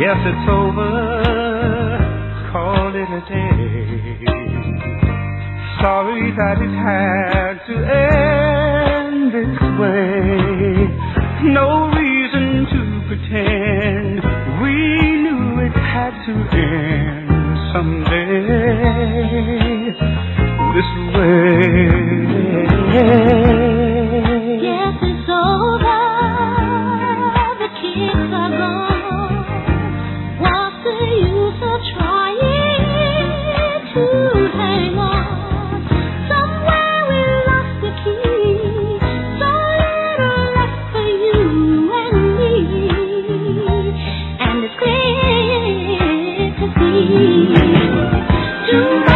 Guess it's over, call it a day. Sorry that it had to end this way. No reason to pretend, we knew it had to end someday this way. Yes, it's over, the kids are gone. What's the use of trying to hang on? Somewhere we lost the key, so little left for you and me. And it's clear to see.